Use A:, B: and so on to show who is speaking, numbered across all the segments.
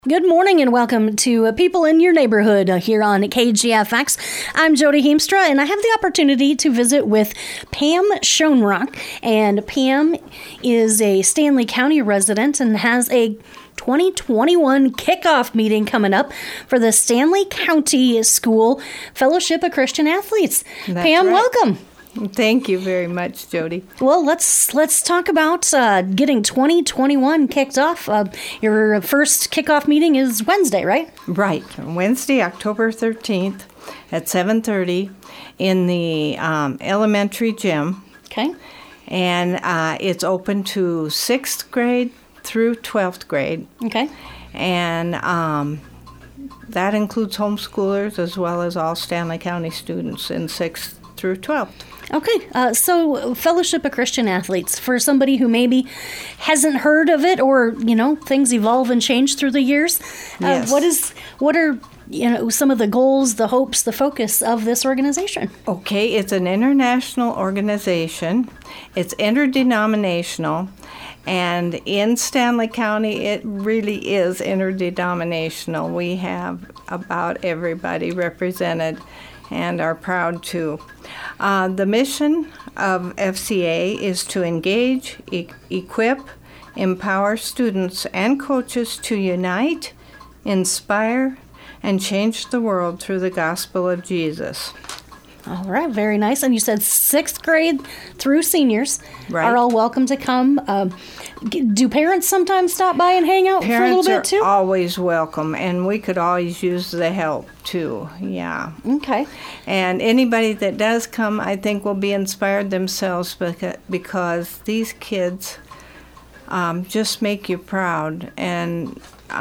A: Good morning and welcome to People in Your Neighborhood here on KGFX. I'm Jody Heemstra and I have the opportunity to visit with Pam Schoenrock. And Pam is a Stanley County resident and has a 2021 kickoff meeting coming up for the Stanley County School Fellowship of Christian Athletes.
B: That's
A: Pam,
B: right.
A: welcome.
B: Thank you very much, Jody.
A: Well, let's talk about getting 2021 kicked off. Your first kickoff meeting is Wednesday, right?
B: Right. Wednesday, October 13th at 7:30 in the elementary gym.
A: Okay.
B: And it's open to 6th grade through 12th grade.
A: Okay.
B: And that includes homeschoolers as well as all Stanley County students in 6th through 12th.
A: Okay, so Fellowship of Christian Athletes, for somebody who maybe hasn't heard of it or, things evolve and change through the years,
B: Yes.
A: what are some of the goals, the hopes, the focus of this organization?
B: Okay, it's an international organization. It's interdenominational. And in Stanley County, it really is interdenominational. We have about everybody represented and are proud to. The mission of FCA is to engage, equip, empower students and coaches to unite, inspire, and change the world through the gospel of Jesus.
A: All right, very nice. And you said 6th grade through seniors are all welcome to come. Do parents sometimes stop by and hang out for a little bit too?
B: Parents are always welcome, and we could always use the help too. Yeah.
A: Okay.
B: And anybody that does come, I think, will be inspired themselves because these kids just make you proud and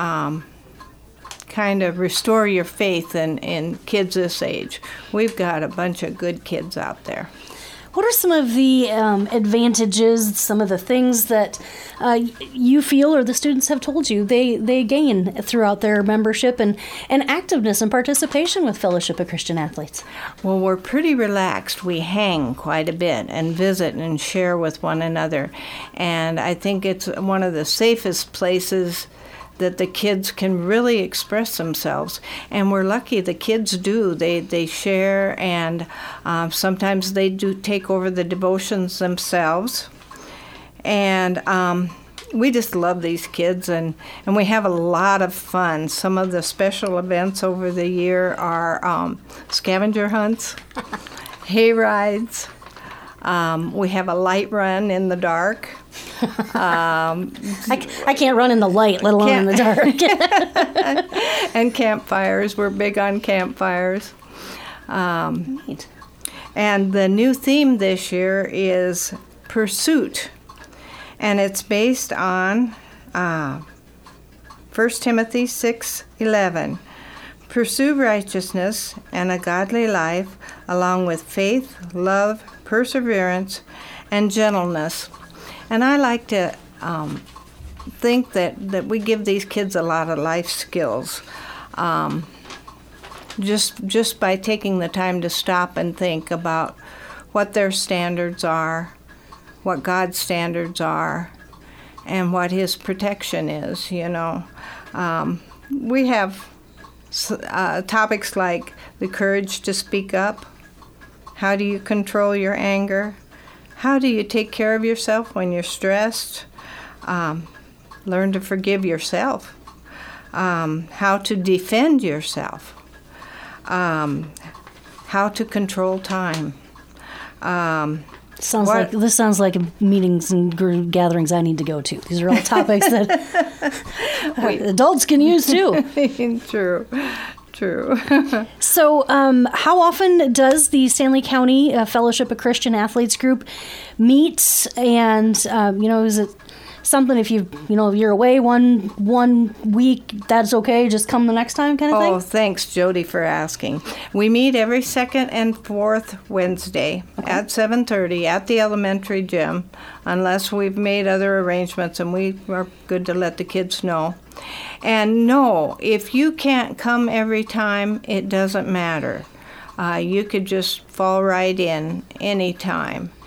B: kind of restore your faith in kids this age. We've got a bunch of good kids out there.
A: What are some of the advantages, some of the things that you feel or the students have told you they gain throughout their membership and activeness and participation with Fellowship of Christian Athletes?
B: Well, we're pretty relaxed. We hang quite a bit and visit and share with one another. And I think it's one of the safest places that the kids can really express themselves. And we're lucky the kids do. They share, and sometimes they do take over the devotions themselves. And we just love these kids, and we have a lot of fun. Some of the special events over the year are scavenger hunts, hay rides. We have a light run in the dark.
A: I can't run in the light, let alone in the dark.
B: And campfires. We're big on campfires.
A: Neat.
B: And the new theme this year is Pursuit. And it's based on 1 Timothy 6:11. Pursue righteousness and a godly life, along with faith, love, perseverance, and gentleness. And I like to think that we give these kids a lot of life skills, just by taking the time to stop and think about what their standards are, what God's standards are, and what His protection is. We have topics like the courage to speak up. How do you control your anger? How do you take care of yourself when you're stressed? Learn to forgive yourself. How to defend yourself. How to control time.
A: This sounds like meetings and gatherings I need to go to. These are all topics that adults can use too.
B: True.
A: So how often does the Stanley County Fellowship of Christian Athletes group meet? And, is it something if you're away one week, that's okay, just come the next time kind of thing?
B: Oh, thanks, Jody, for asking. We meet every second and fourth Wednesday at 7:30 at the elementary gym, unless we've made other arrangements, and we are good to let the kids know. And no, if you can't come every time, it doesn't matter. You could just fall right in any time.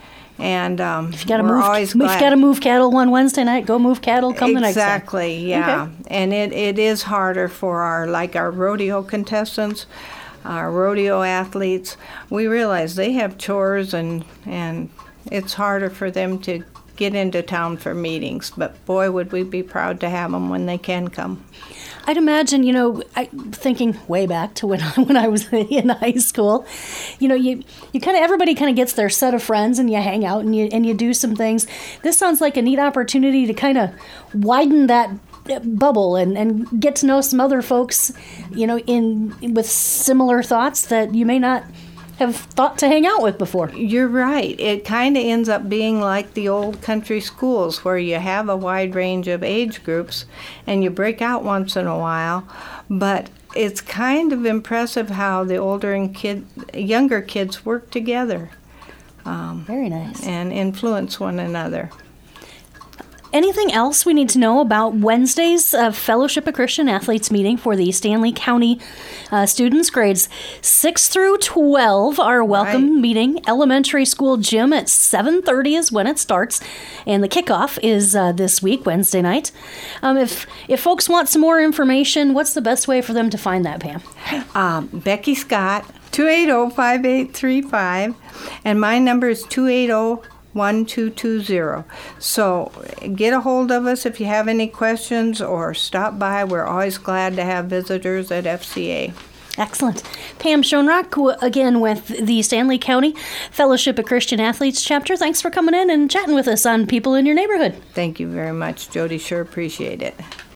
B: And
A: If you
B: we're always glad.
A: If you got to move cattle one Wednesday night, go move cattle. Come the next day.
B: Exactly, yeah.
A: Okay.
B: And it is harder for our rodeo contestants, our rodeo athletes. We realize they have chores and it's harder for them to get into town for meetings. But boy, would we be proud to have them when they can come.
A: I'd imagine, thinking way back to when I was in high school, you kind of, everybody kind of gets their set of friends and you hang out and you do some things. This sounds like a neat opportunity to kind of widen that bubble and get to know some other folks, with similar thoughts that you may not have thought to hang out with before.
B: You're right. It kind of ends up being like the old country schools where you have a wide range of age groups and you break out once in a while, but it's kind of impressive how the older and younger kids work together.
A: Very nice.
B: And influence one another.
A: Anything else we need to know about Wednesday's Fellowship of Christian Athletes meeting for the Stanley County students, grades 6 through 12, our welcome meeting. Elementary school gym at 7:30 is when it starts, and the kickoff is this week, Wednesday night. If folks want some more information, what's the best way for them to find that, Pam?
B: Becky Scott, 280-5835, and my number is 280-1220. So get a hold of us if you have any questions or stop by. We're always glad to have visitors at FCA.
A: Excellent. Pam Schoenrock, again with the Stanley County Fellowship of Christian Athletes chapter. Thanks for coming in and chatting with us on People in Your Neighborhood.
B: Thank you very much, Jody. Sure appreciate it.